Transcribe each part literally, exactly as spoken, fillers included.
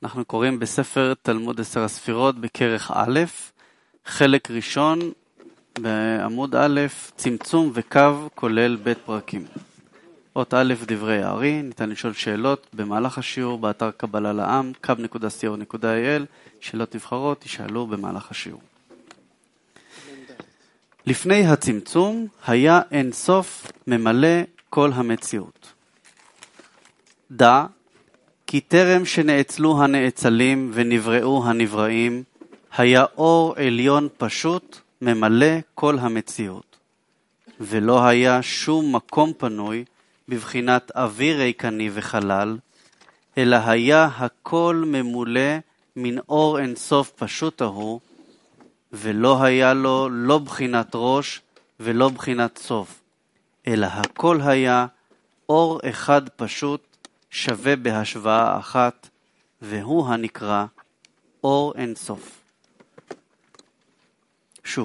אנחנו קוראים בספר תלמוד עשר הספירות בכרך א', חלק ראשון בעמוד א', צמצום וקו כולל בית פרקים. אות א', דברי הארי, ניתן לשאול שאלות במהלך השיעור באתר קבלה לעם, קו נקודה סי או נקודה איי אל, שאלות נבחרות ישאלו במהלך השיעור. לפני הצמצום היה אין סוף ממלא כל המציאות. דע כי טרם שנאצלו הנאצלים ונבראו הנבראים, היה אור עליון פשוט ממלא כל המציאות. ולא היה שום מקום פנוי בבחינת אוויר ריקני וחלל, אלא היה הכל ממולא מן אור אינסוף פשוט ההוא, ולא היה לו לא בחינת ראש ולא בחינת סוף, אלא הכל היה אור אחד פשוט שווה בהשוואה אחת, והוא הנקרא אור אינסוף. שוב,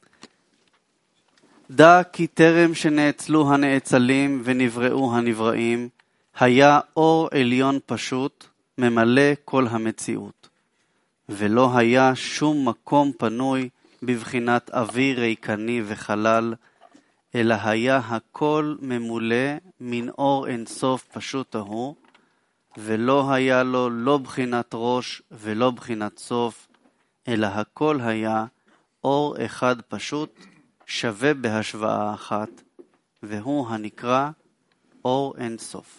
דע כי טרם שנאצלו הנאצלים ונבראו הנבראים, היה אור עליון פשוט ממלא כל המציאות, ולא היה שום מקום פנוי בבחינת אוויר ריקני וחלל, אלא היה הכל ממולא מן אור אינסוף פשוט ההוא, ולא היה לו לא בחינת ראש ולא בחינת סוף, אלא הכל היה אור אחד פשוט שווה בהשוואה אחת, והוא הנקרא אור אינסוף.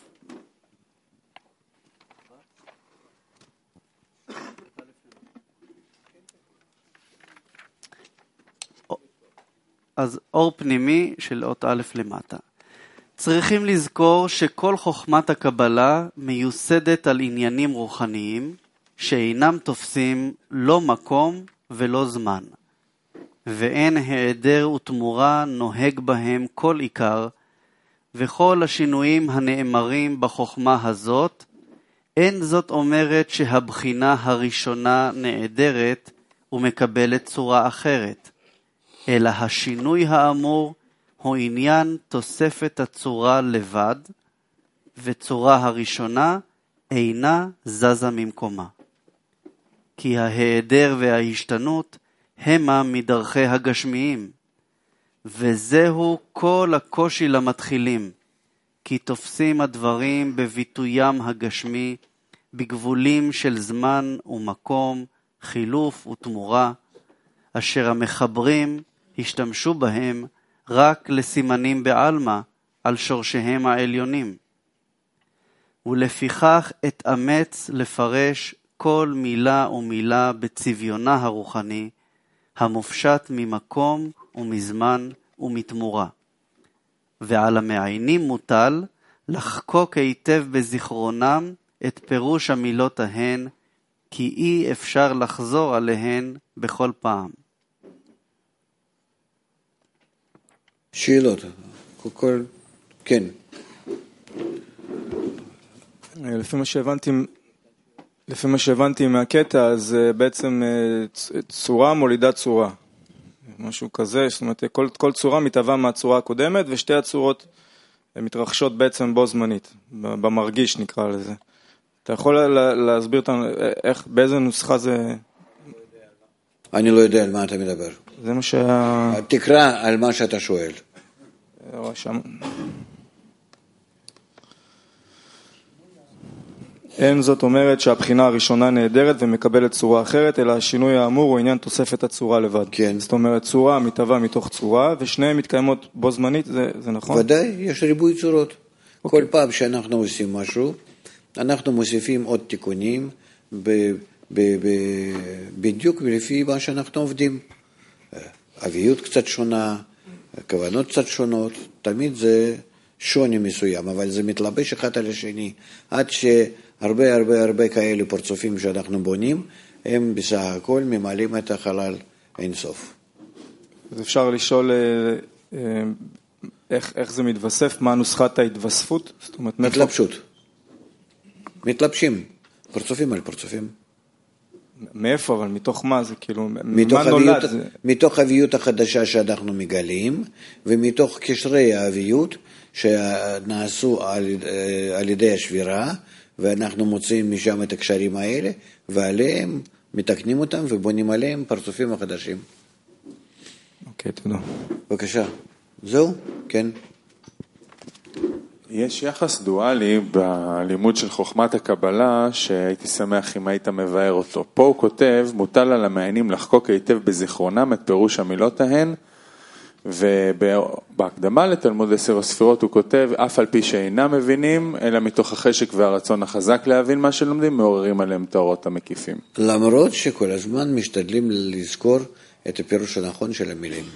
אז אור פנימי של אות א' למטה. צריכים לזכור שכל חוכמת הקבלה מיוסדת על עניינים רוחניים שאינם תופסים לא מקום ולא זמן, ואין העדר ותמורה נוהג בהם כל עיקר, וכל השינויים הנאמרים בחוכמה הזאת, אין זאת אומרת שהבחינה הראשונה נעדרת ומקבלת צורה אחרת, אלא השינוי האמור הוא עניין תוספת הצורה לבד, וצורה הראשונה אינה זזה ממקומה. כי ההיעדר וההשתנות המה מדרכי הגשמיים, וזהו כל הקושי למתחילים, כי תופסים הדברים בביטוים הגשמי, בגבולים של זמן ומקום, חילוף ותמורה, אשר המחברים השתמשו בהם רק לסימנים בעלמא על שורשיהם העליונים. ולפיכך אתאמץ לפרש כל מילה ומילה בצביונה הרוחני, המופשט ממקום ומזמן ומתמורה. ועל המעיינים מוטל לחקוק היטב בזיכרונם את פירוש המילות ההן, כי אי אפשר לחזור עליהן בכל פעם. שאלות, כל, כן. לפי מה שהבנתי, לפי מה שהבנתי מהקטע, אז בעצם צורה מולידה צורה. משהו כזה, זאת אומרת, כל, כל צורה מתהווה מהצורה הקודמת, ושתי הצורות מתרחשות בעצם בו זמנית, במרגיש נקרא לזה. אתה יכול להסביר אותנו איך, באיזה נוסחה זה... אני לא יודע על מה אתה מדבר. זה מה שה... תקרא על מה שאתה שואל. שם... אין זאת אומרת שהבחינה הראשונה נהדרת ומקבלת צורה אחרת, אלא השינוי האמור הוא עניין תוספת הצורה לבד. כן. זאת אומרת, צורה מתהווה מתוך צורה, ושניהם מתקיימות בו זמנית, זה, זה נכון? ודאי, יש ריבוי צורות. אוקיי. כל פעם שאנחנו עושים משהו, אנחנו מוסיפים עוד תיקונים, ב, ב, ב, בדיוק לפי מה שאנחנו עובדים. אביות קצת שונה, כוונות קצת שונות, תמיד זה שוני מסוים, אבל זה מתלבש אחד על השני, עד שהרבה הרבה הרבה כאלה פרצופים שאנחנו בונים, הם בסך הכל ממלאים את החלל אינסוף. אז אפשר לשאול איך, איך זה מתווסף, מה נוסחת ההתווספות? זאת אומרת, מתלבשות. מתלבשים, פרצופים על פרצופים. מאיפה, אבל מתוך מה זה, כאילו, מתוך מה נולד זה? מתוך האביות החדשה שאנחנו מגלים, ומתוך קשרי האביות שנעשו על, על ידי השבירה, ואנחנו מוצאים משם את הקשרים האלה, ועליהם מתקנים אותם ובונים עליהם פרצופים החדשים. אוקיי, תודה. בבקשה. זהו? כן. יש יחס דואלי בלימוד של חוכמת הקבלה שהייתי שמח אם היית מבאר אותו. פה הוא כותב, מוטל על המעיינים לחקוק היטב בזיכרונם את פירוש המילות ההן, ובהקדמה לתלמוד עשר הספירות הוא כותב, אף על פי שאינם מבינים, אלא מתוך החשק והרצון החזק להבין מה שלומדים, מעוררים עליהם את האורות המקיפים. למרות שכל הזמן משתדלים לזכור את הפירוש הנכון של המילים.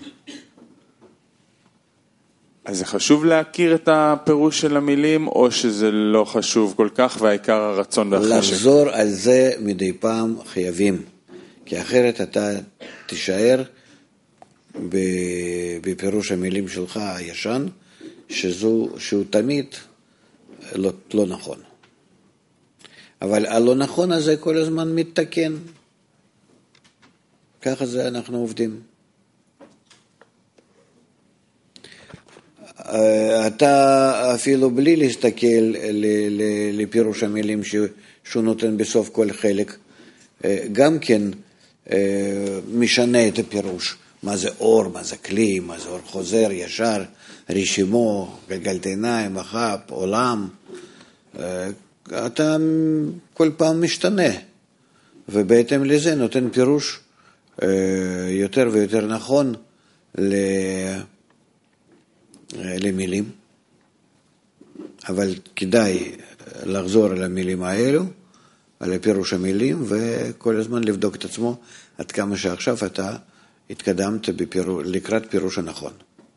אז זה חשוב להכיר את הפירוש של המילים, או שזה לא חשוב כל כך, והעיקר הרצון והחשק? לחזור על זה מדי פעם חייבים, כי אחרת אתה תישאר בפירוש המילים שלך הישן, שזו, שהוא תמיד לא, לא נכון. אבל הלא נכון הזה כל הזמן מתתקן. ככה זה אנחנו עובדים. אתה אפילו בלי להסתכל לפירוש המילים שהוא נותן בסוף כל חלק, גם כן משנה את הפירוש. מה זה אור, מה זה כלי, מה זה אור חוזר, ישר, רשימו, גלגלת עיניים, מחב, עולם. אתה כל פעם משתנה, ובהתאם לזה נותן פירוש יותר ויותר נכון למילים. אבל כדאי לחזור על המילים האלו, על פירוש המילים, וכל הזמן לבדוק את עצמו עד כמה שעכשיו אתה התקדמת בפירוש, לקראת פירוש הנכון.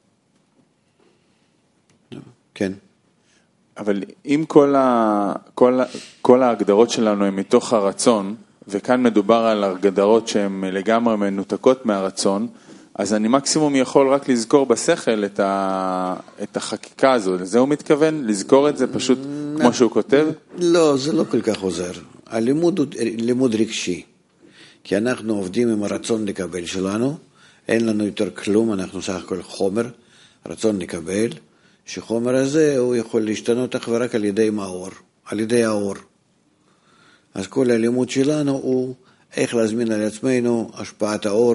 כן. אבל אם כל, ה, כל, כל ההגדרות שלנו הן מתוך הרצון, וכאן מדובר על הגדרות שהן לגמרי מנותקות מהרצון, אז אני מקסימום יכול רק לזכור בשכל את, ה, את החקיקה הזו. לזה הוא מתכוון? לזכור את זה פשוט כמו שהוא כותב? לא, זה לא כל כך עוזר. הלימוד הוא לימוד רגשי. כי אנחנו עובדים עם הרצון לקבל שלנו, אין לנו יותר כלום, אנחנו סך הכל חומר, רצון לקבל, שחומר הזה הוא יכול להשתנות אך ורק על ידי מאור, על ידי האור. אז כל הלימוד שלנו הוא איך להזמין על עצמנו השפעת האור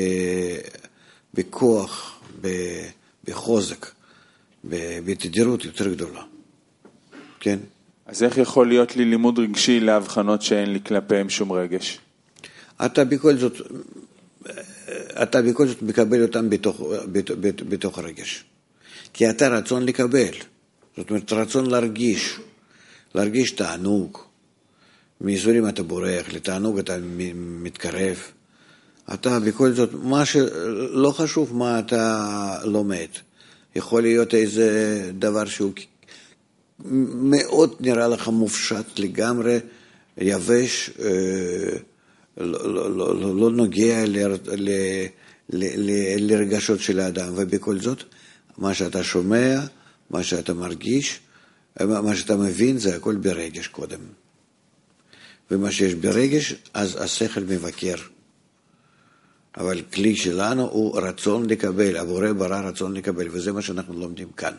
בכוח, בחוזק, בתדירות יותר גדולה. כן? אז איך יכול להיות לי לימוד רגשי להבחנות שאין לי כלפיהם שום רגש? אתה בכל זאת, אתה בכל זאת מקבל אותם בתוך, בתוך, בתוך הרגש. כי אתה רצון לקבל. זאת אומרת, רצון להרגיש. להרגיש תענוג. מאזורים אתה בורח, לתענוג אתה מתקרב. אתה בכל זאת, מה שלא חשוב מה אתה לומד. יכול להיות איזה דבר שהוא מאוד נראה לך מופשט לגמרי, יבש, לא, לא, לא, לא נוגע ל, ל, ל, ל, לרגשות של האדם, ובכל זאת, מה שאתה שומע, מה שאתה מרגיש, מה שאתה מבין, זה הכל ברגש קודם. ומה שיש ברגש, אז השכל מבקר. אבל כלי שלנו הוא רצון לקבל, הבורא ברא רצון לקבל, וזה מה שאנחנו לומדים כאן.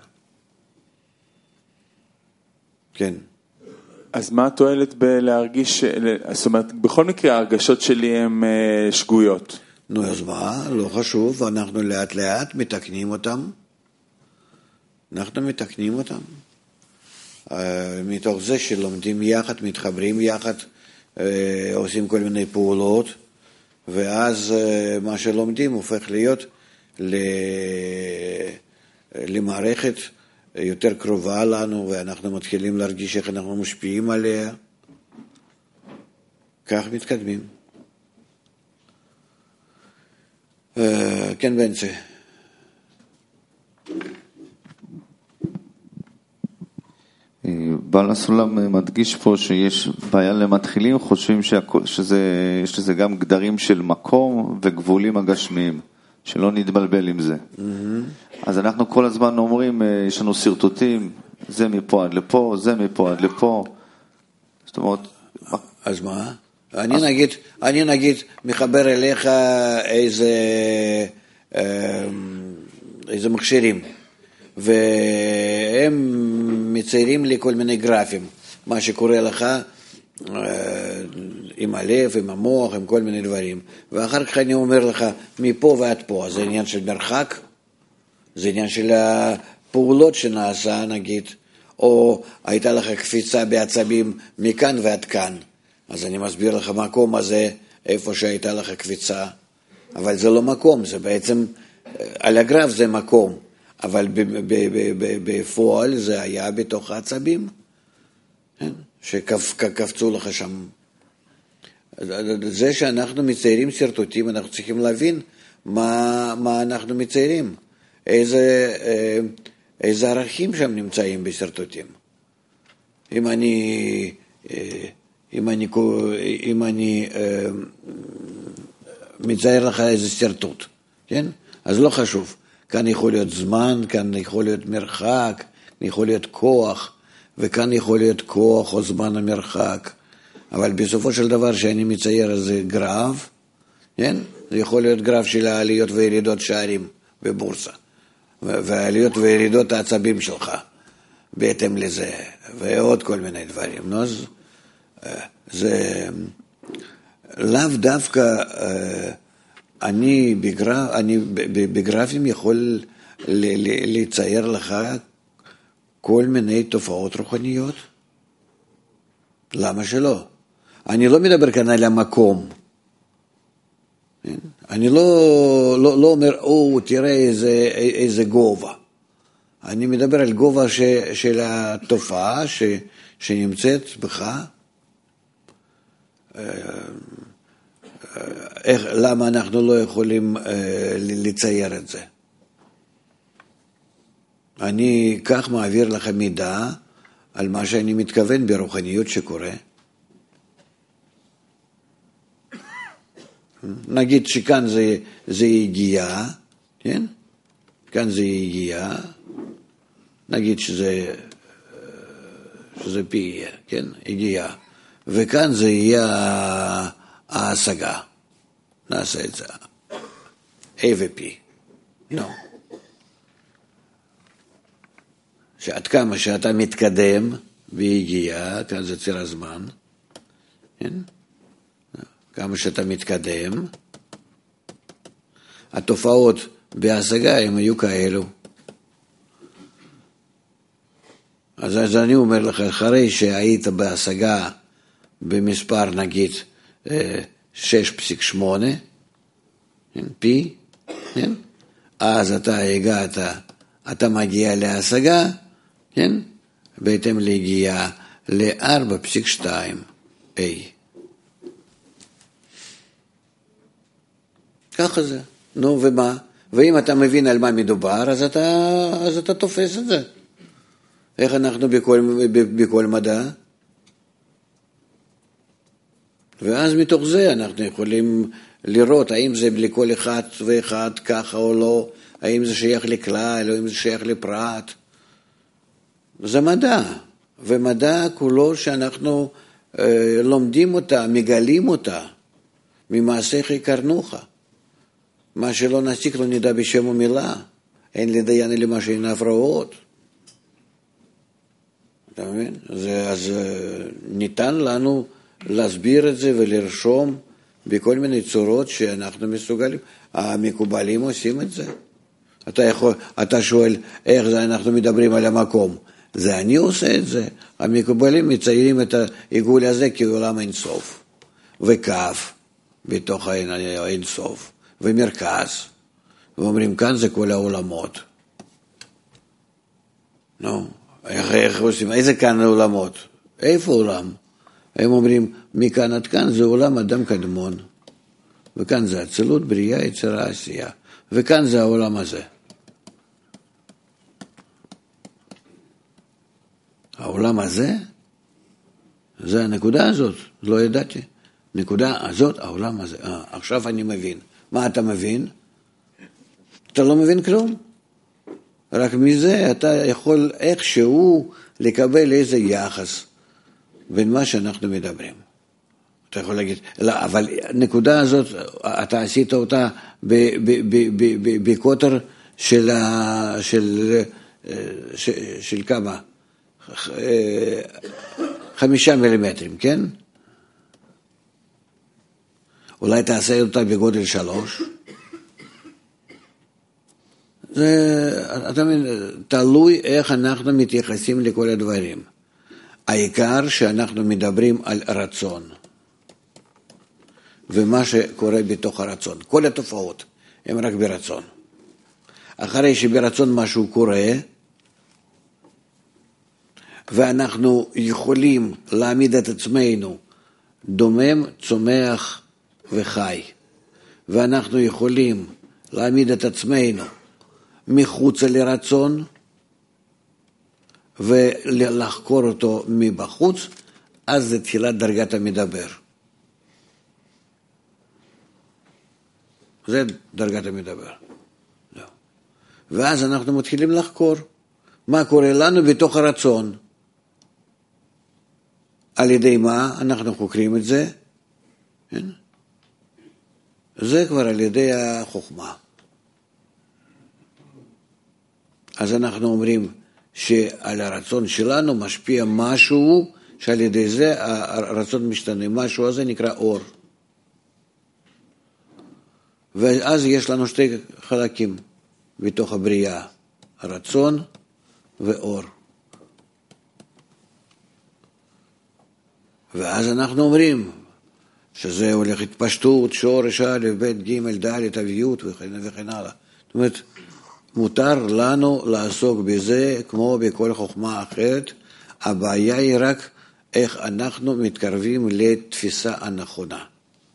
כן. אז מה התועלת בלהרגיש, זאת אומרת, בכל מקרה ההרגשות שלי הן שגויות. נו, אז מה? לא חשוב, אנחנו לאט לאט מתקנים אותם. אנחנו מתקנים אותם. מתוך זה שלומדים יחד, מתחברים יחד, עושים כל מיני פעולות, ואז מה שלומדים הופך להיות למערכת יותר קרובה לנו, ואנחנו מתחילים להרגיש איך אנחנו משפיעים עליה. כך מתקדמים. כן, בנצה. בעל הסולם מדגיש פה שיש בעיה למתחילים, חושבים שזה, יש לזה גם גדרים של מקום וגבולים הגשמיים, שלא נתבלבל עם זה. אז אנחנו כל הזמן אומרים, יש לנו סרטוטים, זה מפה עד לפה, זה מפה עד לפה. זאת אומרת... אז מה? אני נגיד, אני נגיד מחבר אליך איזה, איזה מכשירים, והם מציירים לי כל מיני גרפים. מה שקורה לך עם הלב, עם המוח, עם כל מיני דברים. ואחר כך אני אומר לך, מפה ועד פה, זה עניין של מרחק, זה עניין של הפעולות שנעשה, נגיד, או הייתה לך קפיצה בעצבים מכאן ועד כאן. אז אני מסביר לך מקום הזה, איפה שהייתה לך קפיצה, אבל זה לא מקום, זה בעצם, על הגרף זה מקום, אבל בפועל זה היה בתוך העצבים, שקפצו לך שם. זה שאנחנו מציירים סרטוטים, אנחנו צריכים להבין מה, מה אנחנו מציירים, איזה, איזה ערכים שם נמצאים בסרטוטים. אם אני, אם אני, אם אני מצייר לך איזה סרטוט, כן? אז לא חשוב. כאן יכול להיות זמן, כאן יכול להיות מרחק, כאן יכול להיות כוח, וכאן יכול להיות כוח או זמן המרחק. אבל בסופו של דבר שאני מצייר איזה גרף, כן? זה יכול להיות גרף של העליות וירידות שערים בבורסה, והעליות וירידות העצבים שלך, בהתאם לזה, ועוד כל מיני דברים. אז זה לאו דווקא, אני, בגרף, אני בגרפים יכול לצייר לך כל מיני תופעות רוחניות. למה שלא? אני לא מדבר כאן על המקום. אני לא, לא, לא אומר, או, תראה איזה, איזה גובה. אני מדבר על גובה ש, של התופעה ש, שנמצאת בך. איך, למה אנחנו לא יכולים לצייר את זה? אני כך מעביר לך מידע על מה שאני מתכוון ברוחניות שקורה. נגיד שכאן זה, זה הגיעה, כן? כאן זה הגיעה, נגיד שזה, שזה פי, כן? הגיעה. וכאן זה יהיה ההשגה. נעשה את זה. A ו-P. לא. שעד כמה שאתה מתקדם והגיע, כאן זה ציר הזמן, כן? כמה שאתה מתקדם, התופעות בהשגה הם היו כאלו. אז, אז אני אומר לך, אחרי שהיית בהשגה במספר נגיד שש נקודה שמונה, פי, כן? אז אתה הגעת, אתה מגיע להשגה, כן? בהתאם להגיע ל-ארבע נקודה שתיים A. ככה זה. נו, ומה? ואם אתה מבין על מה מדובר, אז אתה, אז אתה תופס את זה. איך אנחנו בכל, בכל מדע? ואז מתוך זה אנחנו יכולים לראות האם זה לכל אחד ואחד ככה או לא, האם זה שייך לכלל או האם זה שייך לפרט. זה מדע, ומדע כולו שאנחנו אה, לומדים אותה, מגלים אותה, ממעשיך יקרנוך. מה שלא נסיק לא נדע בשם ומילה, אין לדיין אלא מה שאין הפרעות. אתה מבין? אז, אז ניתן לנו להסביר את זה ולרשום בכל מיני צורות שאנחנו מסוגלים. המקובלים עושים את זה. אתה, יכול, אתה שואל איך זה אנחנו מדברים על המקום. זה אני עושה את זה. המקובלים מציירים את העיגול הזה כעולם אינסוף. וכף בתוך האינסוף. ומרכז. ואומרים כאן זה כל העולמות. נו, איך, איך עושים? איזה כאן העולמות? איפה עולם? הם אומרים, מכאן עד כאן זה עולם אדם קדמון. וכאן זה אצילות, בריאה, יצירה, עשייה. וכאן זה העולם הזה. העולם הזה, זה הנקודה הזאת, לא ידעתי. נקודה הזאת, העולם הזה. אה, עכשיו אני מבין. מה אתה מבין? אתה לא מבין כלום. רק מזה אתה יכול איכשהו לקבל איזה יחס בין מה שאנחנו מדברים. אתה יכול להגיד, לא, אבל הנקודה הזאת, אתה עשית אותה בקוטר של, של, של, של כמה? חמישה מילימטרים, כן? אולי תעשה אותה בגודל שלוש. זה, אתה מבין, תלוי איך אנחנו מתייחסים לכל הדברים. העיקר שאנחנו מדברים על רצון. ומה שקורה בתוך הרצון. כל התופעות הן רק ברצון. אחרי שברצון משהו קורה, ואנחנו יכולים להעמיד את עצמנו דומם, צומח וחי. ואנחנו יכולים להעמיד את עצמנו מחוץ לרצון, ולחקור אותו מבחוץ, אז זה תחילת דרגת המדבר. זה דרגת המדבר. לא. ואז אנחנו מתחילים לחקור מה קורה לנו בתוך הרצון. על ידי מה אנחנו חוקרים את זה? כן? זה כבר על ידי החוכמה. אז אנחנו אומרים שעל הרצון שלנו משפיע משהו, שעל ידי זה הרצון משתנה. משהו הזה נקרא אור. ואז יש לנו שתי חלקים בתוך הבריאה, הרצון ואור. ואז אנחנו אומרים שזה הולך התפשטות, שורש א', ב', ג', ד', אביות וכן, וכן הלאה. זאת אומרת, מותר לנו לעסוק בזה כמו בכל חוכמה אחרת. הבעיה היא רק איך אנחנו מתקרבים לתפיסה הנכונה.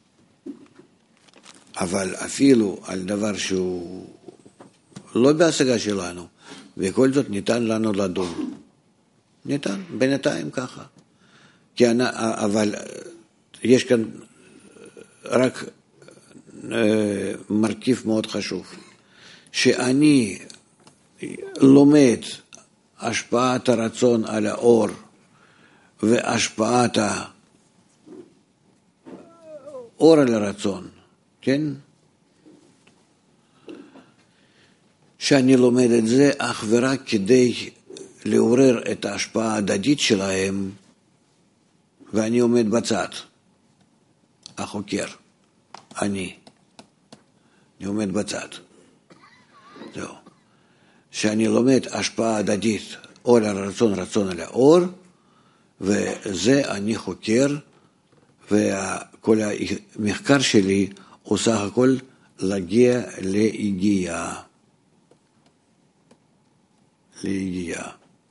אבל אפילו על דבר שהוא לא בהשגה שלנו, וכל זאת ניתן לנו לדון. ניתן, בינתיים ככה. כי אני, אבל יש כאן רק אה, מרכיב מאוד חשוב. שאני לומד השפעת הרצון על האור והשפעת האור על הרצון, כן? שאני לומד את זה אך ורק כדי לעורר את ההשפעה ההדדית שלהם, ואני עומד בצד, החוקר, אני, אני עומד בצד. זהו. שאני לומד השפעה הדדית, אור על הרצון, רצון על האור, וזה אני חוקר, וכל המחקר שלי הוא סך הכל להגיע להגיעה. להגיעה.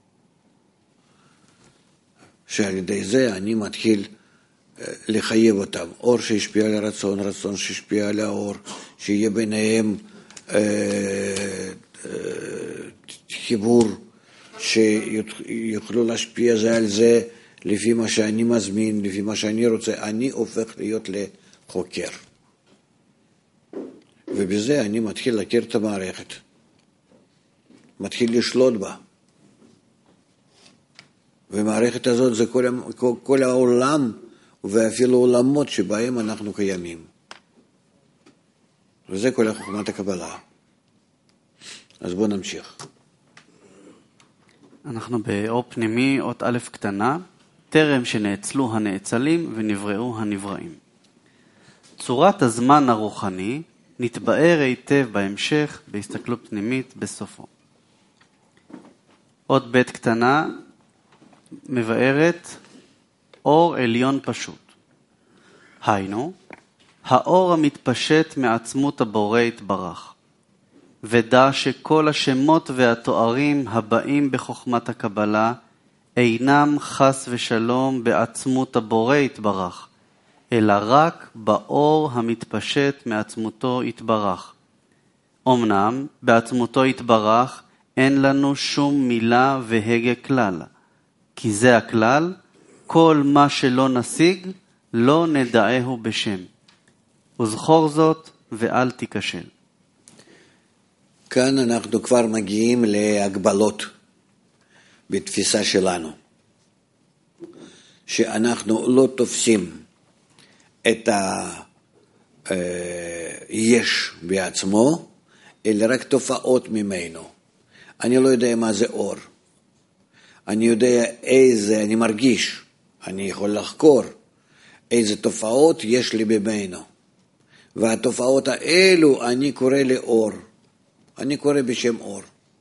שעל ידי זה אני מתחיל לחייב אותם. אור שישפיע על הרצון, רצון שישפיע על האור, שיהיה ביניהם חיבור שיוכלו להשפיע זה על זה לפי מה שאני מזמין, לפי מה שאני רוצה. אני הופך להיות לחוקר. ובזה אני מתחיל להכיר את המערכת. מתחיל לשלוט בה. והמערכת הזאת זה כל, כל, כל העולם ואפילו עולמות שבהם אנחנו קיימים. וזה כל חוכמת הקבלה. אז בואו נמשיך. אנחנו באור פנימי, אות א' קטנה, טרם שנאצלו הנאצלים ונבראו הנבראים. צורת הזמן הרוחני נתבאר היטב בהמשך בהסתכלות פנימית בסופו. אות ב' קטנה מבארת אור עליון פשוט. היינו, האור המתפשט מעצמות הבורא יתברך. ודע שכל השמות והתוארים הבאים בחוכמת הקבלה אינם חס ושלום בעצמות הבורא יתברך, אלא רק באור המתפשט מעצמותו יתברך. אמנם בעצמותו יתברך אין לנו שום מילה והגה כלל, כי זה הכלל, כל מה שלא נשיג לא נדעהו בשם. וזכור זאת ואל תיכשל. כאן אנחנו כבר מגיעים להגבלות בתפיסה שלנו, שאנחנו לא תופסים את היש בעצמו, אלא רק תופעות ממנו. אני לא יודע מה זה אור. אני יודע איזה, אני מרגיש, אני יכול לחקור איזה תופעות יש לי ממנו. והתופעות האלו אני קורא לאור. אני קורא בשם אור.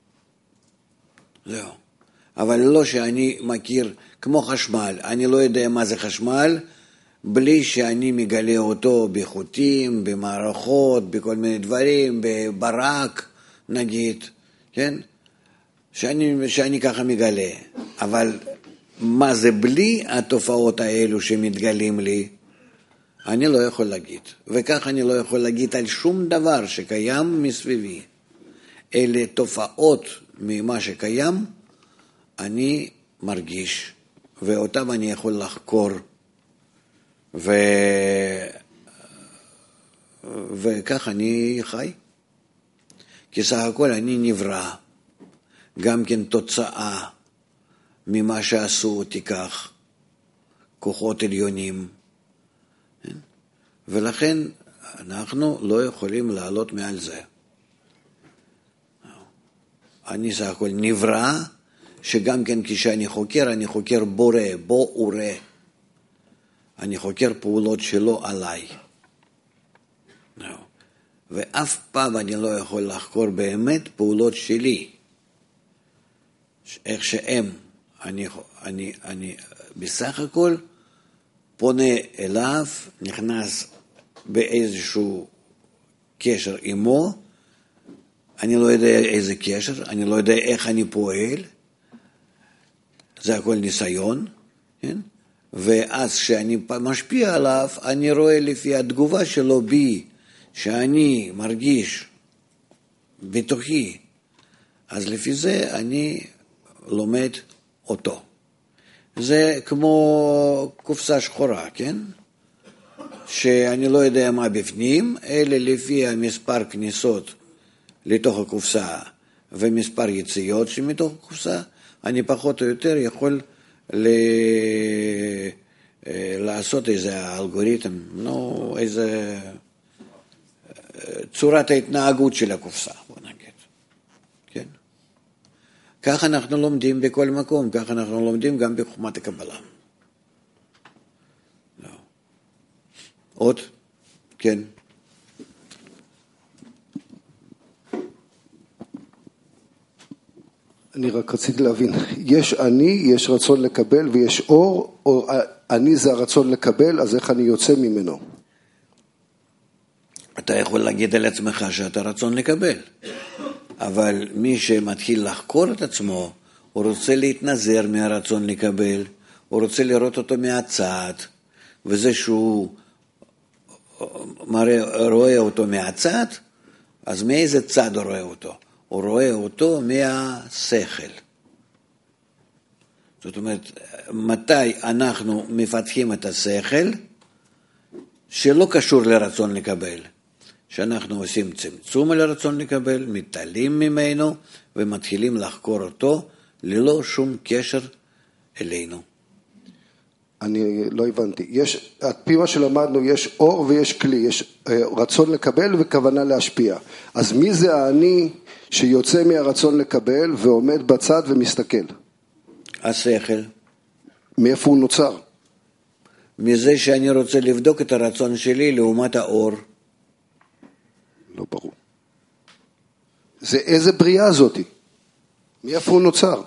זהו. אבל לא שאני מכיר, כמו חשמל, אני לא יודע מה זה חשמל, בלי שאני מגלה אותו בחוטים, במערכות, בכל מיני דברים, בברק, נגיד, כן? שאני, שאני ככה מגלה. אבל מה זה בלי התופעות האלו שמתגלים לי, אני לא יכול להגיד. וכך אני לא יכול להגיד על שום דבר שקיים מסביבי. אלה תופעות ממה שקיים, אני מרגיש, ואותם אני יכול לחקור, ו... וכך אני חי. כי סך הכל אני נברא, גם כן תוצאה ממה שעשו אותי כך, כוחות עליונים. ולכן אנחנו לא יכולים לעלות מעל זה. אני סך הכל נברא, שגם כן כשאני חוקר, אני חוקר בורא, בו ורא. אני חוקר פעולות שלו עליי. ואף פעם אני לא יכול לחקור באמת פעולות שלי. איך שהם, אני, אני, אני בסך הכל פונה אליו, נכנס באיזשהו קשר עמו, אני לא יודע איזה קשר, אני לא יודע איך אני פועל, זה הכל ניסיון, כן? ואז כשאני משפיע עליו, אני רואה לפי התגובה שלו בי, שאני מרגיש בתוכי, אז לפי זה אני לומד אותו. זה כמו קופסה שחורה, כן? שאני לא יודע מה בפנים, אלא לפי המספר כניסות לתוך הקופסה ומספר יציאות שמתוך הקופסה, אני פחות או יותר יכול ל... לעשות איזה אלגוריתם, לא איזה צורת ההתנהגות של הקופסה, בוא נגיד. כן? כך אנחנו לומדים בכל מקום, כך אנחנו לומדים גם בחוכמת הקבלה. לא. עוד? כן. אני רק רציתי להבין, יש אני, יש רצון לקבל ויש אור, או אני זה הרצון לקבל, אז איך אני יוצא ממנו? אתה יכול להגיד על עצמך שאתה רצון לקבל, אבל מי שמתחיל לחקור את עצמו, הוא רוצה להתנזר מהרצון לקבל, הוא רוצה לראות אותו מהצד, וזה שהוא מראה, רואה אותו מהצד, אז מאיזה צד הוא רואה אותו? הוא רואה אותו מהשכל. זאת אומרת, מתי אנחנו מפתחים את השכל, שלא קשור לרצון לקבל, שאנחנו עושים צמצום על הרצון לקבל, מתעלים ממנו, ומתחילים לחקור אותו, ללא שום קשר אלינו. אני לא הבנתי. יש, על פי מה שלמדנו, יש אור ויש כלי, יש רצון לקבל וכוונה להשפיע. אז מי זה האני שיוצא מהרצון לקבל ועומד בצד ומסתכל? השכל. מאיפה הוא נוצר? מזה שאני רוצה לבדוק את הרצון שלי לעומת האור. לא ברור. זה איזה בריאה זאתי? מאיפה הוא נוצר?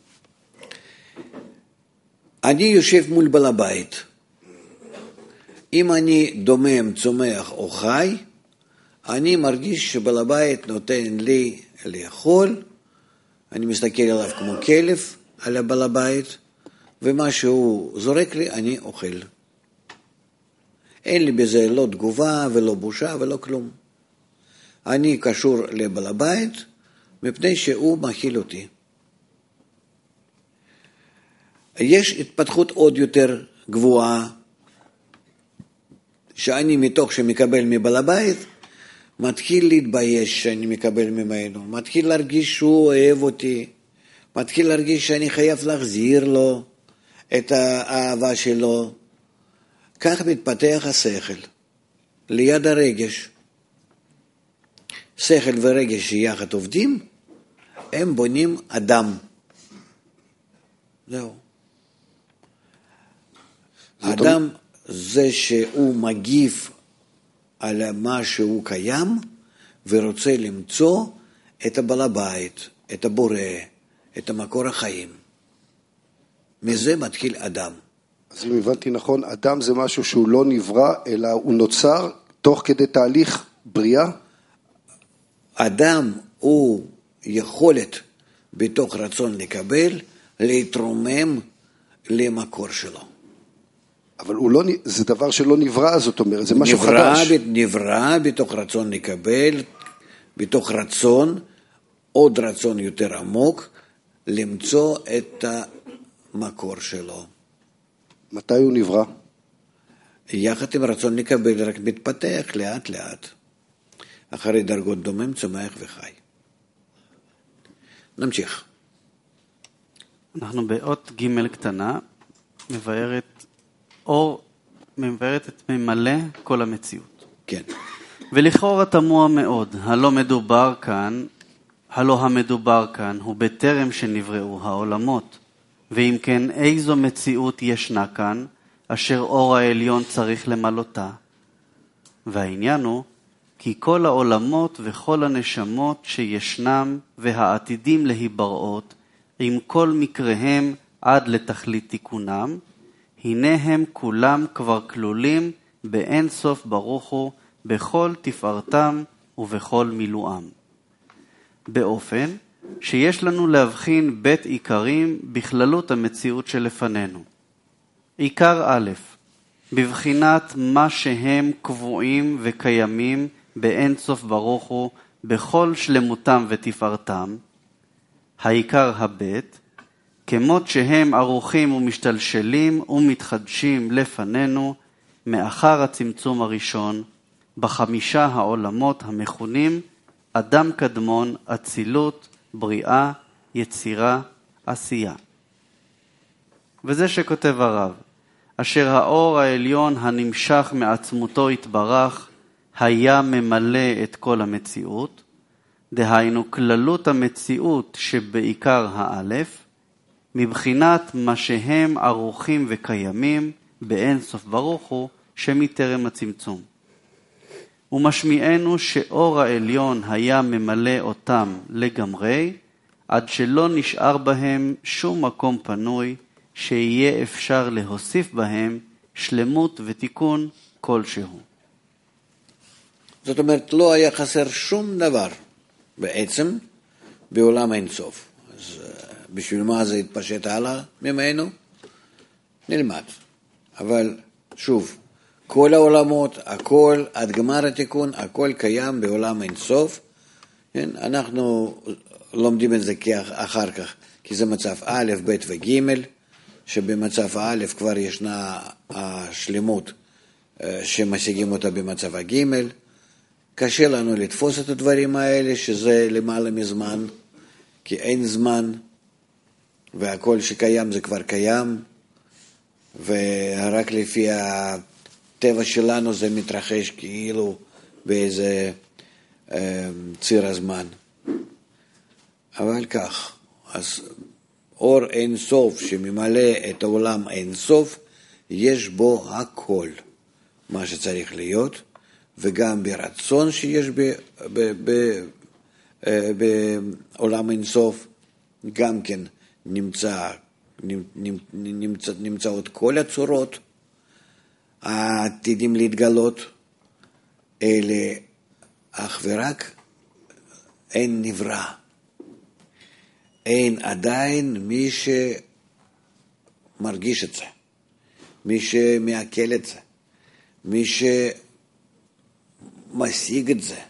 אני יושב מול בעל הבית. אם אני דומם, צומח או חי, אני מרגיש שבעל הבית נותן לי לאכול, אני מסתכל עליו כמו כלב, על הבעל הבית, ומה שהוא זורק לי, אני אוכל. אין לי בזה לא תגובה ולא בושה ולא כלום. אני קשור לבעל הבית, מפני שהוא מכיל אותי. יש התפתחות עוד יותר גבוהה, שאני מתוך שמקבל מבעל הבית, מתחיל להתבייש שאני מקבל ממנו, מתחיל להרגיש שהוא אוהב אותי, מתחיל להרגיש שאני חייב להחזיר לו את האהבה שלו. כך מתפתח השכל, ליד הרגש. שכל ורגש שיחד עובדים, הם בונים אדם. זהו. האדם זה שהוא מגיב על מה שהוא קיים ורוצה למצוא את הבעל הבית, את הבורא, את המקור החיים. מזה מתחיל אדם. אז אם הבנתי נכון, אדם זה משהו שהוא לא נברא, אלא הוא נוצר תוך כדי תהליך בריאה? אדם הוא יכולת בתוך רצון לקבל, להתרומם למקור שלו. אבל הוא לא, זה דבר שלא נברא, זאת אומרת, זה משהו נברא, חדש. נברא בתוך רצון לקבל, בתוך רצון, עוד רצון יותר עמוק, למצוא את המקור שלו. מתי הוא נברא? יחד עם רצון לקבל רק מתפתח לאט לאט. אחרי דרגות דומם, צומח וחי. נמשיך. אנחנו באות ג' קטנה, מבארת אור, מבארת את ממלא כל המציאות. כן. ולכאורה תמוה מאוד, הלא מדובר כאן, הלא המדובר כאן הוא בטרם שנבראו העולמות. ואם כן, איזו מציאות ישנה כאן, אשר אור העליון צריך למלותה? והעניין הוא, כי כל העולמות וכל הנשמות שישנם והעתידים להיבראות, עם כל מקריהם עד לתכלית תיקונם, הנה הם כולם כבר כלולים באין סוף ברוך הוא, בכל תפארתם ובכל מילואם. באופן שיש לנו להבחין בית עיקרים בכללות המציאות שלפנינו. עיקר א', בבחינת מה שהם קבועים וקיימים באין סוף ברוך הוא בכל שלמותם ותפארתם. העיקר הבית, כמות שהם ערוכים ומשתלשלים ומתחדשים לפנינו מאחר הצמצום הראשון בחמישה העולמות המכונים אדם קדמון, אצילות, בריאה, יצירה, עשייה. וזה שכותב הרב, אשר האור העליון הנמשך מעצמותו התברך, היה ממלא את כל המציאות, דהיינו כללות המציאות שבעיקר האלף, מבחינת מה שהם ערוכים וקיימים באין סוף ברוך הוא שמטרם הצמצום. ומשמיענו שאור העליון היה ממלא אותם לגמרי, עד שלא נשאר בהם שום מקום פנוי שיהיה אפשר להוסיף בהם שלמות ותיקון כלשהו. זאת אומרת, לא היה חסר שום דבר בעצם בעולם אין סוף. אז בשביל מה זה התפשט הלאה ממנו? נלמד. אבל שוב, כל העולמות, הכל, עד גמר התיקון, הכל קיים בעולם אין סוף. כן? אנחנו לומדים את זה אחר כך, כי זה מצב א', ב' וג', שבמצב א' כבר ישנה השלמות שמשיגים אותה במצב הג'. קשה לנו לתפוס את הדברים האלה, שזה למעלה מזמן, כי אין זמן, והכל שקיים זה כבר קיים, ורק לפי הטבע שלנו זה מתרחש כאילו באיזה אה, ציר הזמן. אבל כך, אז אור אין סוף שממלא את העולם אין סוף, יש בו הכל מה שצריך להיות, וגם ברצון שיש ב, ב, ב, בעולם אין סוף, גם כן נמצא, נמצא, נמצאות כל הצורות העתידים להתגלות, אלה אך ורק אין נברא. אין עדיין מי שמרגיש את זה, מי שמעכל את זה, מי שמשיג את זה.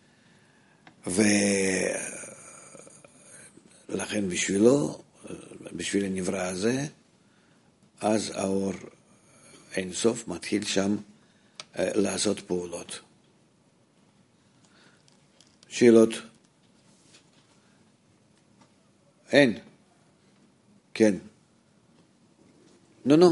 ולכן בשבילו, בשביל הנברא הזה, אז האור אין סוף מתחיל שם לעשות פעולות. שאלות? אין. כן. נו, נו.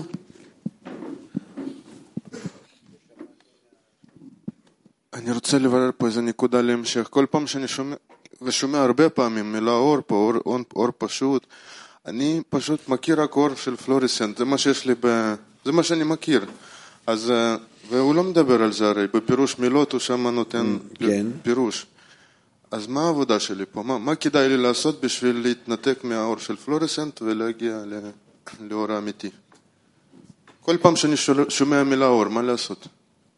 אני רוצה לברר פה איזו נקודה להמשך. כל פעם שאני שומע, ושומע הרבה פעמים מילה אור פה, אור, אור, אור פשוט, אני פשוט מכיר רק אור של פלורסנט, זה מה שיש לי זה מה שאני מכיר. אז, והוא לא מדבר על זה הרי, בפירוש מילות הוא שם נותן כן. פירוש. אז מה העבודה שלי פה? מה, מה כדאי לי לעשות בשביל להתנתק מהאור של פלורסנט ולהגיע לאור האמיתי? כל פעם שאני שומע מילה אור, מה לעשות?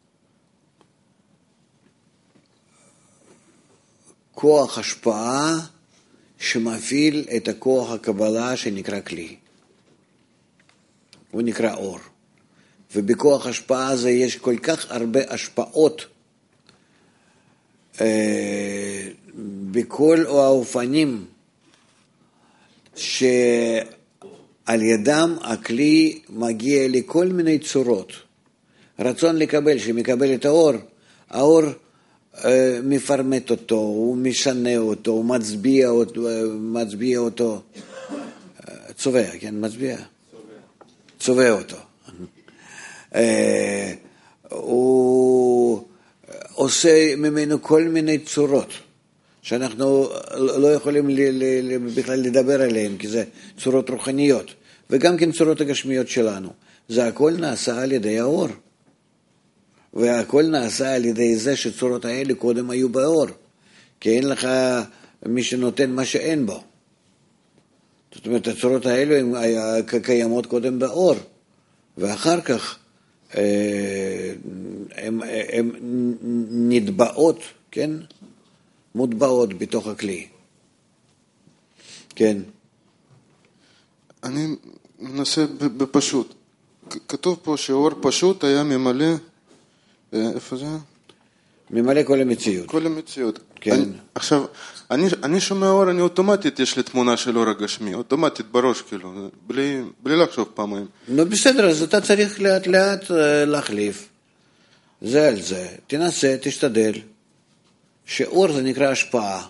כוח השפעה שמפעיל את הכוח הקבלה שנקרא כלי. הוא נקרא אור. ובכוח השפעה הזה יש כל כך הרבה השפעות אה, בכל האופנים שעל ידם הכלי מגיע לכל מיני צורות. רצון לקבל, שמקבל את האור, האור אה, מפרמט אותו, הוא משנה אותו, הוא מצביע אותו, מצביע אותו, צובע, כן, מצביע? צובע אותו. אה, הוא עושה ממנו כל מיני צורות שאנחנו לא יכולים ל- ל- ל- בכלל לדבר עליהן, כי זה צורות רוחניות, וגם כן צורות הגשמיות שלנו. זה הכל נעשה על ידי האור, והכל נעשה על ידי זה שצורות האלה קודם היו באור, כי אין לך מי שנותן מה שאין בו. זאת אומרת, הצורות האלה הן קיימות קודם באור, ואחר כך הן נטבעות, כן? מוטבעות בתוך הכלי. כן. אני מנסה בפשוט. כתוב פה שאור פשוט היה ממלא, איפה זה? ממלא כל המציאות. כל המציאות. כן. אני, עכשיו, אני, אני שומע אור, אני אוטומטית, יש לי תמונה של אור הגשמי, אוטומטית בראש, כאילו, בלי, בלי לחשוב פעמיים. נו בסדר, אז אתה צריך לאט לאט להחליף. זה על זה. תנסה, תשתדל. שאור זה נקרא השפעה.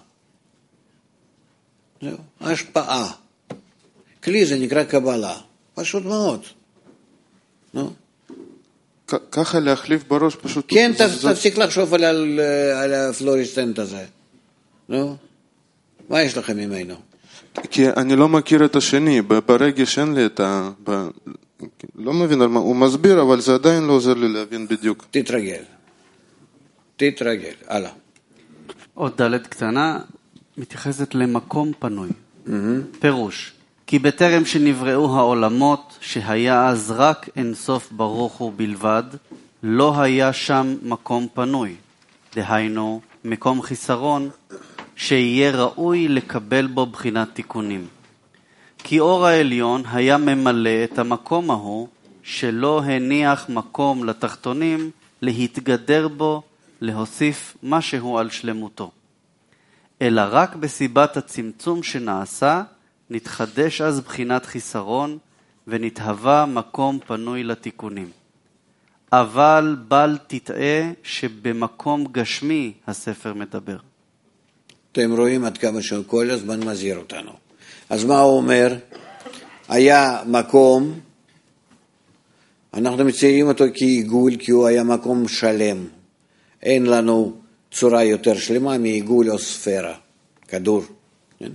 זהו, השפעה. כלי זה נקרא קבלה. פשוט מאוד. נו. ככה להחליף בראש פשוט... כן, תפסיק לחשוב על הפלוריסטנט הזה. נו, מה יש לכם ממנו? כי אני לא מכיר את השני, ברגש אין לי את ה... לא מבין על מה, הוא מסביר, אבל זה עדיין לא עוזר לי להבין בדיוק. תתרגל. תתרגל, הלאה. עוד ד' קטנה מתייחסת למקום פנוי. פירוש, כי בטרם שנבראו העולמות, שהיה אז רק אינסוף ברוך הוא בלבד, לא היה שם מקום פנוי. דהיינו, מקום חיסרון, שיהיה ראוי לקבל בו בחינת תיקונים. כי אור העליון היה ממלא את המקום ההוא, שלא הניח מקום לתחתונים, להתגדר בו, להוסיף משהו על שלמותו. אלא רק בסיבת הצמצום שנעשה, נתחדש אז בחינת חיסרון, ונתהווה מקום פנוי לתיקונים. אבל בל תטעה שבמקום גשמי הספר מדבר. אתם רואים עד כמה שהוא כל הזמן מזהיר אותנו. אז מה הוא אומר? היה מקום, אנחנו מציירים אותו כעיגול, כי הוא היה מקום שלם. אין לנו צורה יותר שלמה מעיגול או ספירה, כדור. כן?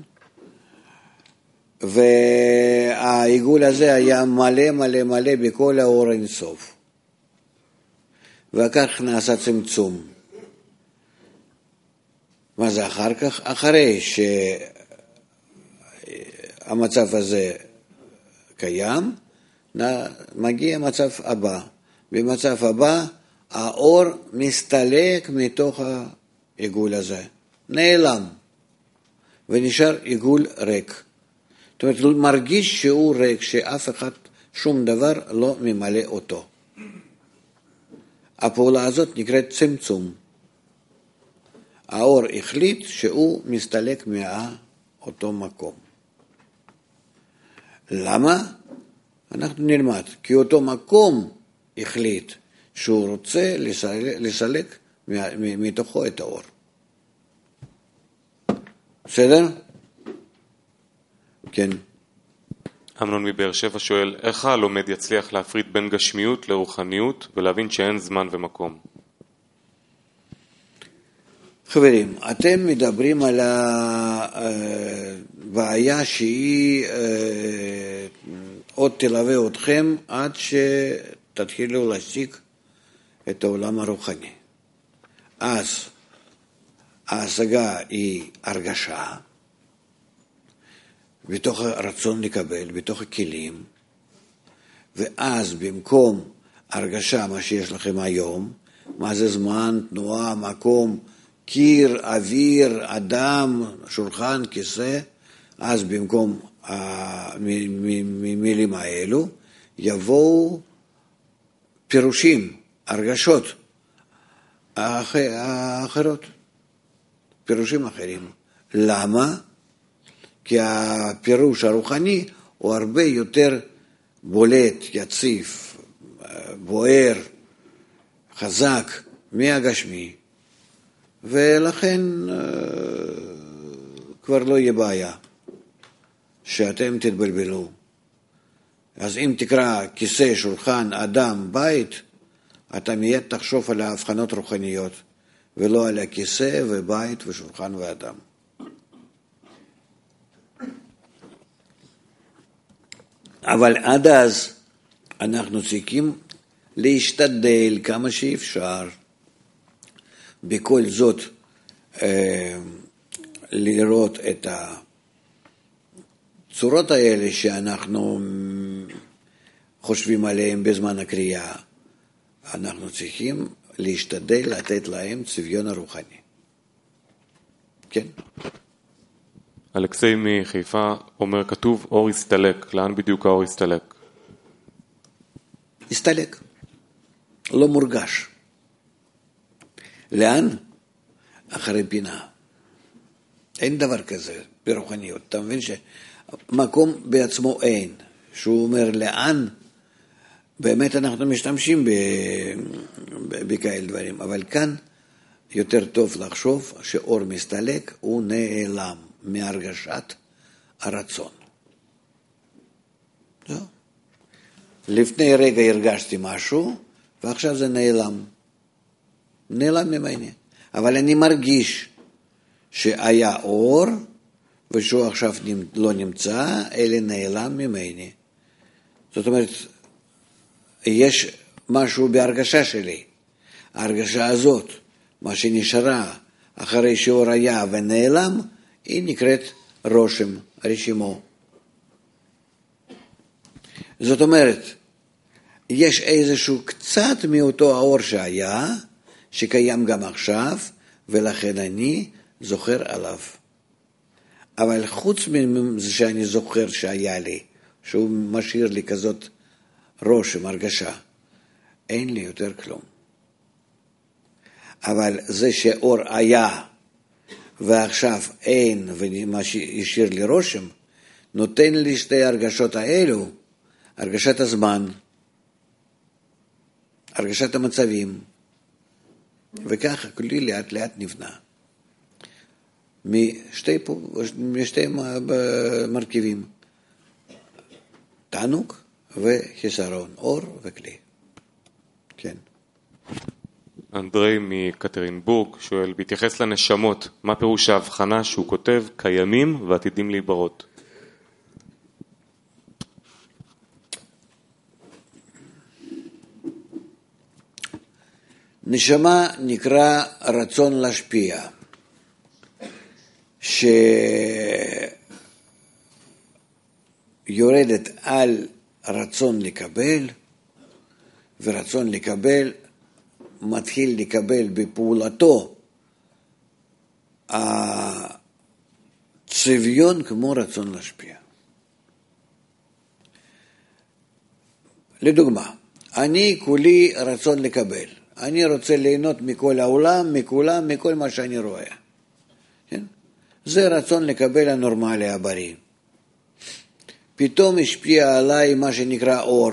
והעיגול הזה היה מלא מלא מלא בכל האור אינסוף. ואחר כך נעשה צמצום. מה זה אחר כך? אחרי שהמצב הזה קיים, מגיע מצב הבא. במצב הבא האור מסתלק מתוך העיגול הזה, נעלם, ונשאר עיגול ריק. זאת אומרת, הוא מרגיש שהוא ריק, שאף אחד, שום דבר לא ממלא אותו. הפעולה הזאת נקראת צמצום. האור החליט שהוא מסתלק מאותו מקום. למה? אנחנו נלמד. כי אותו מקום החליט שהוא רוצה לסלק, לסלק מתוכו את האור. בסדר? כן. אמנון מבאר שבע שואל, איך הלומד יצליח להפריד בין גשמיות לרוחניות ולהבין שאין זמן ומקום? חברים, אתם מדברים על הבעיה שהיא עוד תלווה אתכם עד תתחילו להשיג את העולם הרוחני. אז ההשגה היא הרגשה, בתוך הרצון לקבל, בתוך הכלים, ואז במקום הרגשה, מה שיש לכם היום, מה זה זמן, תנועה, מקום, קיר, אוויר, אדם, שולחן, כיסא, אז במקום המילים האלו, יבואו פירושים, הרגשות האחרות, פירושים אחרים. למה? כי הפירוש הרוחני הוא הרבה יותר בולט, יציב, בוער, חזק מהגשמי, ולכן כבר לא יהיה בעיה שאתם תתבלבלו. אז אם תקרא כיסא, שולחן, אדם, בית, אתה מיד תחשוב על ההבחנות רוחניות, ולא על הכיסא ובית ושולחן ואדם. אבל עד אז אנחנו צריכים להשתדל כמה שאפשר, בכל זאת אה, לראות את הצורות האלה שאנחנו חושבים עליהן בזמן הקריאה. אנחנו צריכים להשתדל לתת להם צביון הרוחני. כן? אלכסי מחיפה אומר, כתוב אור הסתלק. לאן בדיוק האור הסתלק? הסתלק. לא מורגש. לאן? אחרי פינה. אין דבר כזה ברוחניות. אתה מבין שמקום בעצמו אין. שהוא אומר לאן, באמת אנחנו משתמשים בכאלה דברים. אבל כאן יותר טוב לחשוב שאור מסתלק, הוא נעלם מהרגשת הרצון. לא. לפני רגע הרגשתי משהו, ועכשיו זה נעלם. נעלם ממני. אבל אני מרגיש שהיה אור, ושהוא עכשיו לא נמצא, אלא נעלם ממני. זאת אומרת, יש משהו בהרגשה שלי. ההרגשה הזאת, מה שנשארה אחרי שאור היה ונעלם, היא נקראת רושם, רשימו. זאת אומרת, יש איזשהו קצת מאותו האור שהיה, שקיים גם עכשיו, ולכן אני זוכר עליו. אבל חוץ מזה שאני זוכר שהיה לי, שהוא משאיר לי כזאת רושם, הרגשה, אין לי יותר כלום. אבל זה שאור היה, ועכשיו אין, ומה שישאיר לי רושם, נותן לי שתי הרגשות האלו, הרגשת הזמן, הרגשת המצבים, וככה כולי לאט לאט נבנה. משתי, משתי מרכיבים, תענוג וחיסרון, אור וכלי. כן. אנדרי מקטרינבורג שואל, בהתייחס לנשמות, מה פירוש ההבחנה שהוא כותב קיימים ועתידים להיברות? נשמה נקרא רצון להשפיע, שיורדת על רצון לקבל, ורצון לקבל מתחיל לקבל בפעולתו הצביון כמו רצון להשפיע. לדוגמה, אני כולי רצון לקבל. אני רוצה ליהנות מכל העולם, מכולם, מכל מה שאני רואה. כן? זה רצון לקבל הנורמלי, הבריא. פתאום השפיע עליי מה שנקרא אור.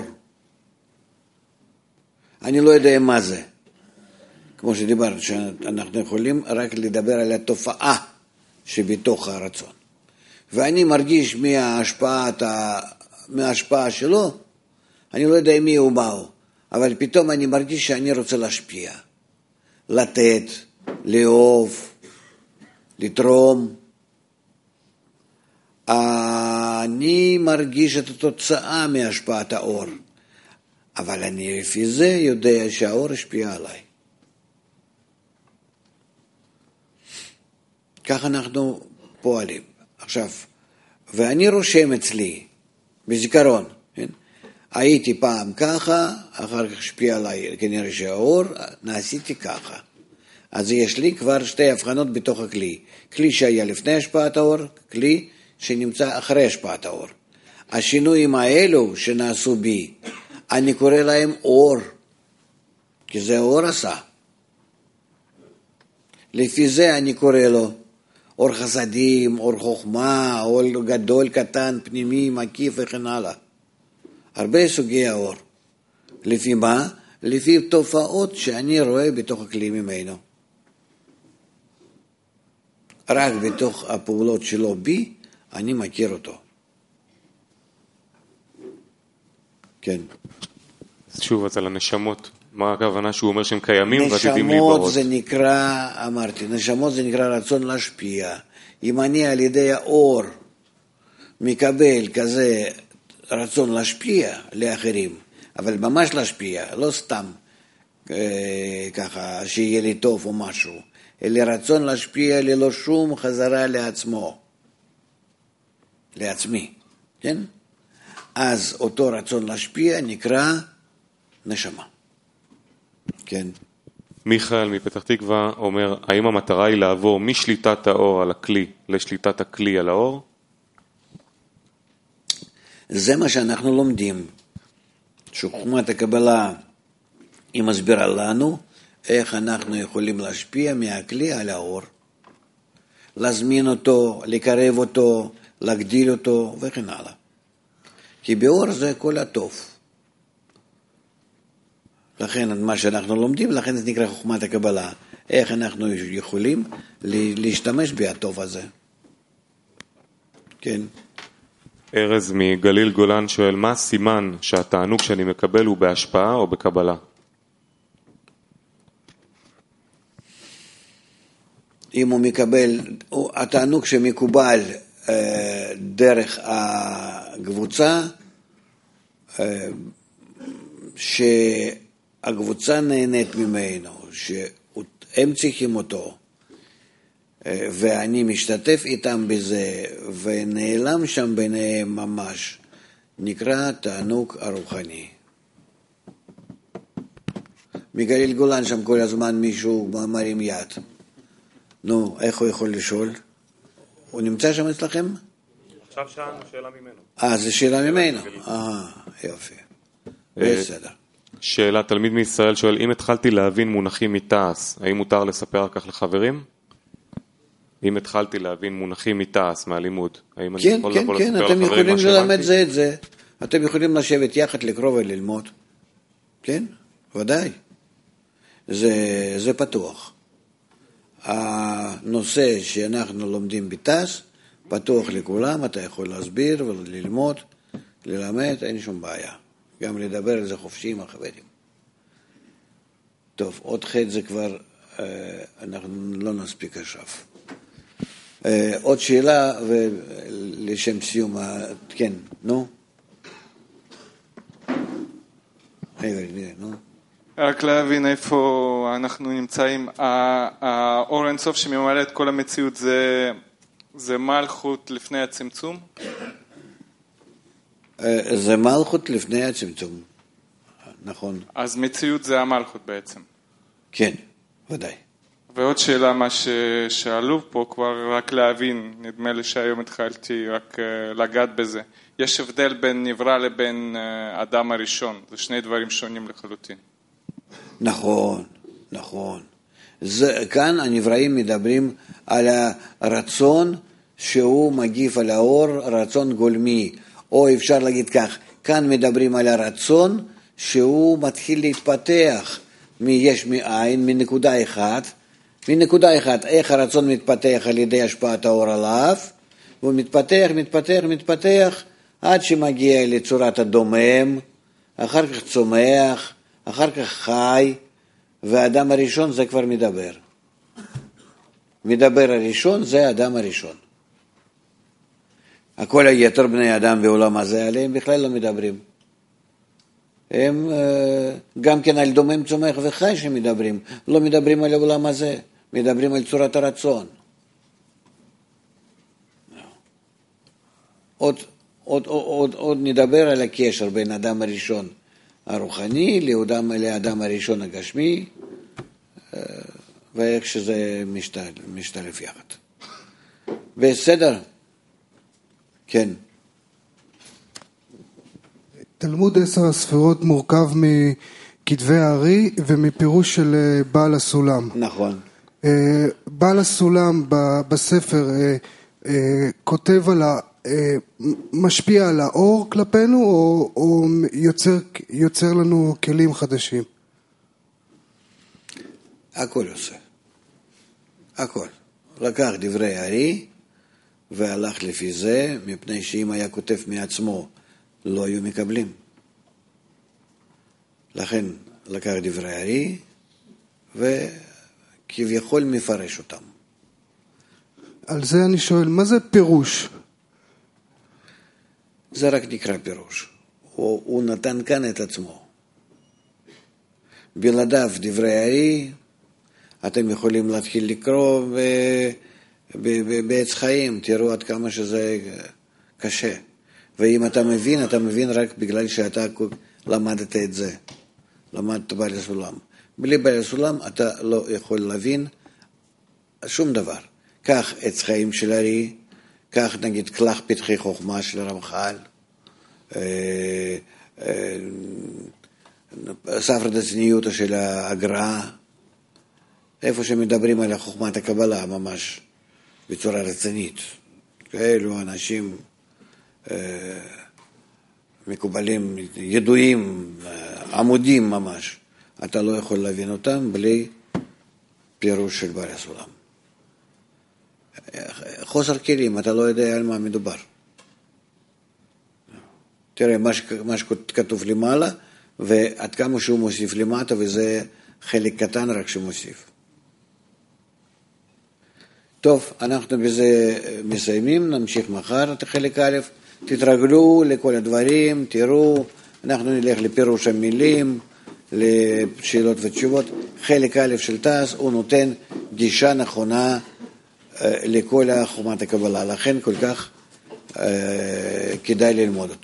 אני לא יודע מה זה. כמו שדיברנו, שאנחנו יכולים רק לדבר על התופעה שבתוך הרצון. ואני מרגיש מההשפעה, מההשפעה שלו, אני לא יודע מי הוא באו. אבל פתאום אני מרגיש שאני רוצה להשפיע, לתת, לאהוב, לתרום. אני מרגיש את התוצאה מהשפעת האור. אבל אני לפי זה יודע שהאור השפיע עליי. כך אנחנו פועלים. עכשיו, ואני רושם אצלי, בזיכרון, כן? הייתי פעם ככה, אחר כך השפיע עליי כנראה שהאור, נעשיתי ככה. אז יש לי כבר שתי הבחנות בתוך הכלי. כלי שהיה לפני השפעת האור, כלי שנמצא אחרי השפעת האור. השינויים האלו שנעשו בי, אני קורא להם אור, כי זה האור עשה. לפי זה אני קורא לו אור חסדים, אור חוכמה, אור גדול, קטן, פנימי, מקיף וכן הלאה. הרבה סוגי האור. לפי מה? לפי תופעות שאני רואה בתוך הכלי ממנו. רק בתוך הפעולות שלו בי, אני מכיר אותו. כן. שוב, אז על הנשמות. מה הכוונה שהוא אומר שהם קיימים ועתידים להיברות? נשמות זה נקרא, אמרתי, נשמות זה נקרא רצון להשפיע. אם אני על ידי האור מקבל כזה רצון להשפיע לאחרים, אבל ממש להשפיע, לא סתם אה, ככה שיהיה לי טוב או משהו, אלא רצון להשפיע ללא שום חזרה לעצמו, לעצמי, כן? אז אותו רצון להשפיע נקרא נשמה. כן. מיכאל מפתח תקווה אומר, האם המטרה היא לעבור משליטת האור על הכלי לשליטת הכלי על האור? זה מה שאנחנו לומדים. שחוכמת הקבלה היא מסבירה לנו איך אנחנו יכולים להשפיע מהכלי על האור. להזמין אותו, לקרב אותו, להגדיל אותו וכן הלאה. כי באור זה כל הטוב. לכן מה שאנחנו לומדים, לכן זה נקרא חוכמת הקבלה. איך אנחנו יכולים להשתמש בהטוב הזה. כן. ארז מגליל גולן שואל, מה הסימן שהתענוג שאני מקבל הוא בהשפעה או בקבלה? אם הוא מקבל, התענוג שמקובל אה, דרך הקבוצה, אה, שהקבוצה נהנית ממנו, שהם צריכים אותו, ואני משתתף איתם בזה, ונעלם שם ביניהם ממש, נקרא תענוג הרוחני. מגליל גולן שם כל הזמן מישהו מרים יד. נו, איך הוא יכול לשאול? הוא נמצא שם אצלכם? עכשיו שאלנו שאלה ממנו. אה, זה שאלה ממנו? אה, יופי. בסדר. שאלה, תלמיד מישראל שואל, אם התחלתי להבין מונחים מתעש, האם מותר לספר כך לחברים? אם התחלתי להבין מונחים מתעש מהלימוד, האם אני יכול לבוא לספר לחברים מה שהבנתי? כן, כן, אתם יכולים ללמד זה את זה. אתם יכולים לשבת יחד, לקרוא וללמוד. כן, ודאי. זה, זה פתוח. הנושא שאנחנו לומדים בתעש, פתוח לכולם, אתה יכול להסביר וללמוד, ללמד, אין שום בעיה. גם לדבר על זה חופשי עם החברים. טוב, עוד חטא זה כבר, אנחנו לא נספיק עכשיו. עוד שאלה, ולשם סיום, כן, נו? נו? רק להבין איפה אנחנו נמצאים. האור אינסוף שממלא את כל המציאות זה, זה מלכות לפני הצמצום? זה מלכות לפני הצמצום, נכון. אז מציאות זה המלכות בעצם. כן, ודאי. ועוד שאלה, מה ששאלו פה כבר רק להבין, נדמה לי שהיום התחלתי רק לגעת בזה. יש הבדל בין נברא לבין אדם הראשון, זה שני דברים שונים לחלוטין. נכון, נכון. זה, כאן הנבראים מדברים על הרצון שהוא מגיף על האור, רצון גולמי, או אפשר להגיד כך, כאן מדברים על הרצון שהוא מתחיל להתפתח מיש מאין, מנקודה אחת, מנקודה אחת, איך הרצון מתפתח על ידי השפעת האור עליו, והוא מתפתח, מתפתח, מתפתח, עד שמגיע לצורת הדומם, אחר כך צומח, אחר כך חי, והאדם הראשון זה כבר מדבר. מדבר הראשון זה האדם הראשון. הכל היתר בני אדם בעולם הזה, עליהם בכלל לא מדברים. הם גם כן על דומם צומח וחי שמדברים, לא מדברים על העולם הזה, מדברים על צורת הרצון. עוד, עוד, עוד, עוד נדבר על הקשר בין האדם הראשון הרוחני לאדם, לאדם הראשון הגשמי, ואיך שזה משתל, משתלב יחד. בסדר? כן. תלמוד עשר הספירות מורכב מכתבי הארי ומפירוש של בעל הסולם. נכון. בעל הסולם בספר כותב על ה... משפיע על האור כלפינו או, או יוצר, יוצר לנו כלים חדשים? הכל עושה. הכל. לקח דברי הארי והלך לפי זה, מפני שאם היה כותב מעצמו לא היו מקבלים. לכן לקח דברי הארי וכביכול מפרש אותם. על זה אני שואל, מה זה פירוש? זה רק נקרא פירוש. הוא, הוא נתן כאן את עצמו. בלעדיו דברי הארי, אתם יכולים להתחיל לקרוא ב, ב, ב, בעץ חיים, תראו עד כמה שזה קשה. ואם אתה מבין, אתה מבין רק בגלל שאתה למדת את זה. למדת בעל הסולם. בלי בעל הסולם אתה לא יכול להבין שום דבר. כך עץ חיים של הארי, כך נגיד כלך פתחי חוכמה של רמח"ל, ספר דצניותא של הגר"א, איפה שמדברים על חוכמת הקבלה ממש בצורה רצינית. כאלו אנשים מקובלים, ידועים, עמודים ממש. אתה לא יכול להבין אותם בלי פירוש של בעל הסולם. חוסר כלים, אתה לא יודע על מה מדובר. תראה, מה שכתוב למעלה, ועד כמה שהוא מוסיף למטה, וזה חלק קטן רק שמוסיף. טוב, אנחנו בזה מסיימים, נמשיך מחר את החלק א', תתרגלו לכל הדברים, תראו, אנחנו נלך לפירוש המילים, לשאלות ותשובות. חלק א' של תעש, הוא נותן גישה נכונה לכל חוכמת הקבלה, לכן כל כך אה, כדאי ללמוד אותו.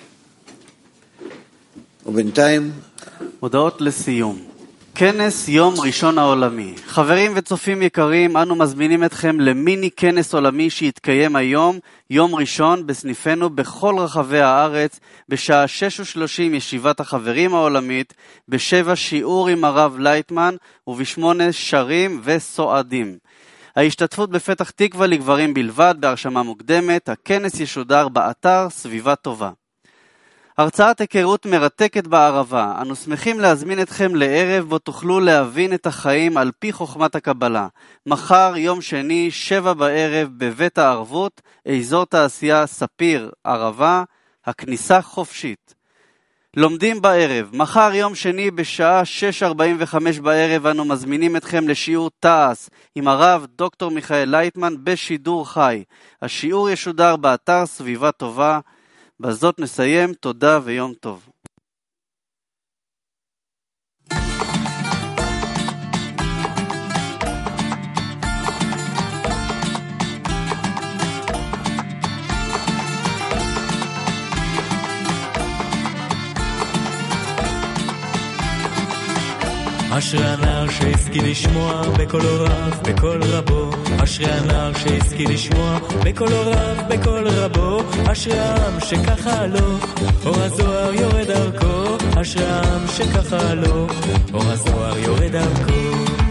ובינתיים הודעות לסיום. כנס יום ראשון העולמי. חברים וצופים יקרים, אנו מזמינים אתכם למיני כנס עולמי שיתקיים היום, יום ראשון, בסניפנו בכל רחבי הארץ, בשעה שש ושלושים ישיבת החברים העולמית, בשבע שיעור עם הרב לייטמן, ובשמונה שרים וסועדים. ההשתתפות בפתח תקווה לגברים בלבד בהרשמה מוקדמת, הכנס ישודר באתר סביבה טובה. הרצאת היכרות מרתקת בערבה, אנו שמחים להזמין אתכם לערב בו תוכלו להבין את החיים על פי חוכמת הקבלה. מחר יום שני שבע בערב בבית הערבות, אזור תעשייה ספיר ערבה, הכניסה חופשית. לומדים בערב, מחר יום שני בשעה שש ארבעים וחמש בערב אנו מזמינים אתכם לשיעור תעש עם הרב דוקטור מיכאל לייטמן בשידור חי. השיעור ישודר באתר סביבה טובה. בזאת נסיים, תודה ויום טוב. אשרי הנער שהשכיל לשמוע בקול רב, בקול רבו. אשרי הנער שהשכיל לשמוע בקול רב, בקול רבו. אשרי העם שככה לו, אור הזוהר יורד דרכו. אשרי העם שככה לו, אור הזוהר יורד דרכו.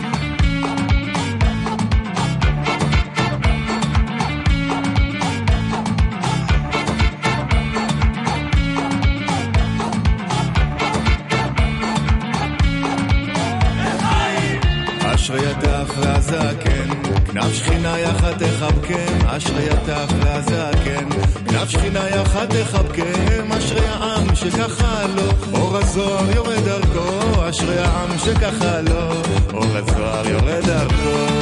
אשרי יתך והזקן, כנף שכינה יחד תחבקם. אשרי יתך והזקן, כנף שכינה יחד תחבקם. אשרי העם שככה לו, אור הזוהר יורד דרכו. אשרי העם שככה לו, אור הזוהר יורד דרכו.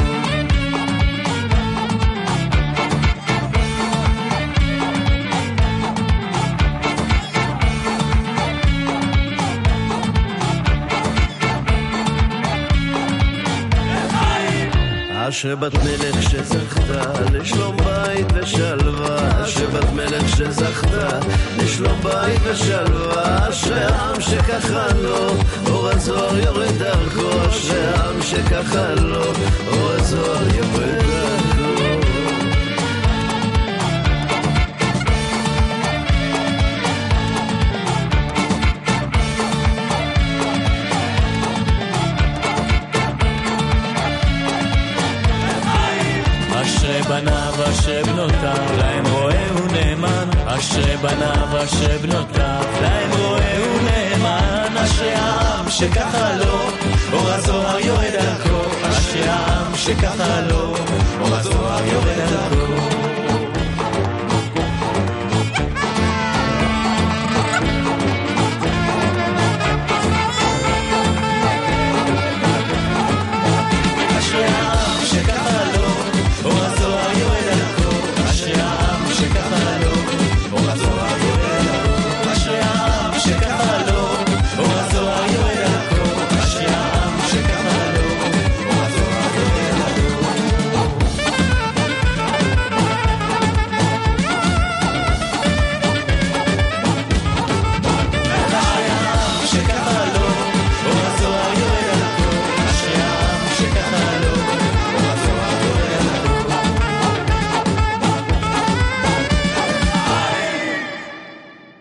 אשרי בת מלך שזכתה לשלום בית ושלווה, אשרי בת מלך שזכתה לשלום בית ושלווה, אשרי העם שככה לו אור הזוהר יורד דרכו, אשרי העם שככה לו אור הזוהר יורד דרכו. אשרי בניו אשרי בנותיו להם רואה ונאמן, אשרי בניו אשרי בנותיו להם רואה ונאמן, אשרי העם שככה לו אור הזוהר יורד דרכו, אשרי העם שככה לו